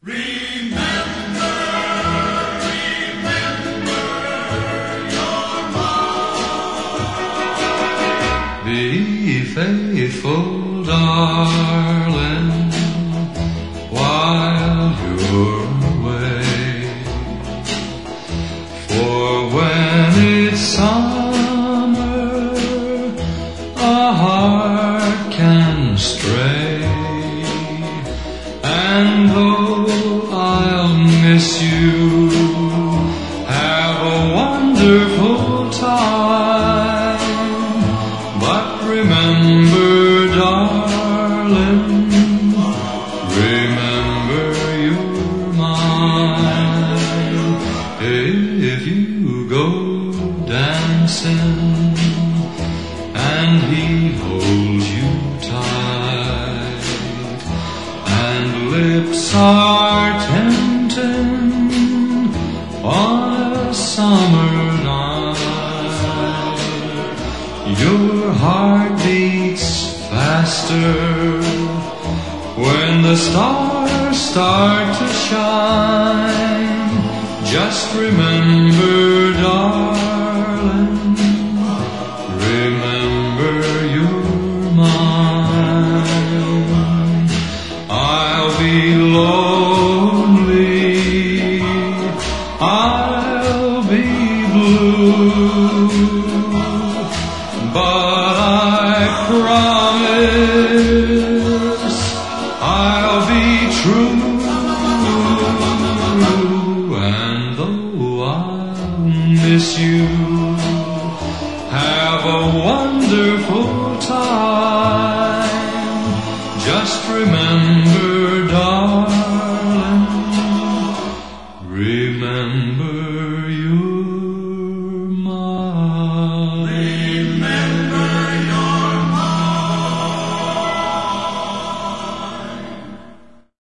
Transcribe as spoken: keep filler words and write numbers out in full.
Remember, remember your mom. Be faithful, darling, while you're away. For when it's summer, a heart can stray. And though I'll miss you, have a wonderful time. But remember, darling, remember you're mine. If you go dancing and he holds you tight, and lips are tempting on a summer night, your heart beats faster when the stars start to shine. Just remember, darling, remember you're mine. I'll be lonely, I'll be blue, but I promise I'll be true. And though I'll miss you, have a wonderful time. Just remember, darling, remember you.